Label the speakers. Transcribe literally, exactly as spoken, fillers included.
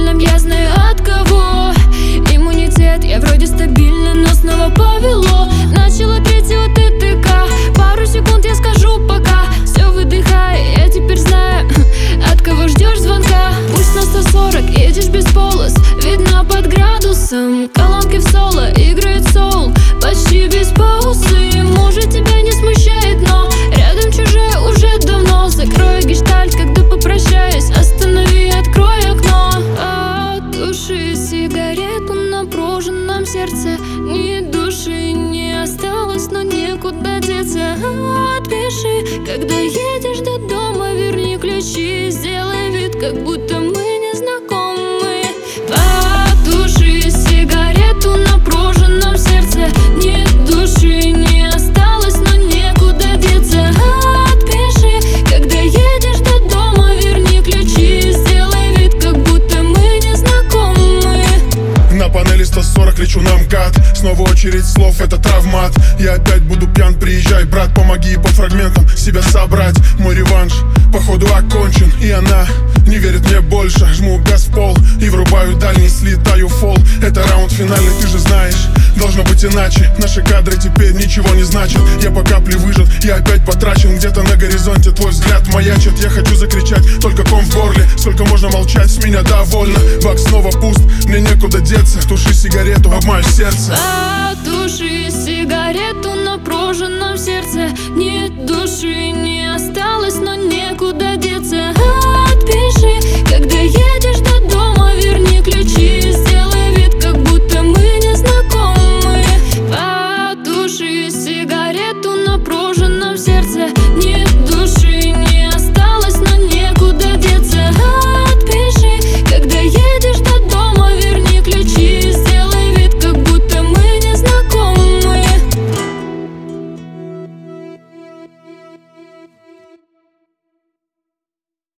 Speaker 1: стабильном, я знаю от кого. Иммунитет, я вроде стабильна, но снова повело. Начала третий вот ТТК. Пару секунд я скажу пока. Все, выдыхай, я теперь знаю, от кого ждешь звонка. Пусть на сто сорок едешь без полос, видно под градусом. Колонки в соло, играет соул, почти без паузы. Может, тебя не смущает, но рядом чужая уже давно. Закрою гештальт, когда попрощаюсь, останови, открой окно. От души сигарету на прожженном сердце. Ни души не осталось, но некуда деться. Отпиши, когда едешь до дома, верни ключи. Сделай вид, как будто мы не знакомы. От души сигарету на прожженном сердце. Ни души не осталось, но некуда деться. Отпиши, когда едешь до дома, верни ключи. Сделай вид, как будто мы не знакомы.
Speaker 2: На панели сто сорок лечу на МКАД. Снова очередь слов, это травмат. Я опять буду пьян, приезжай, брат. Помоги по фрагментам себя собрать. Мой реванш, походу, окончен. И она не верит мне больше. Жму газ в пол и врубаю дальний, слетаю в фол. Это раунд финальный, ты же знаешь, должно быть иначе. Наши кадры теперь ничего не значат. Я по капле выжат, я опять потрачен. Где-то на горизонте твой взгляд маячит. Я хочу закричать, только ком в горле. Сколько можно молчать, с меня довольно. Бак снова пуст, мне некуда деться. Туши сигарету, обмаю сердце.
Speaker 1: Потуши сигарету на прожженном сердце. Ни души не осталось, но некуда деться.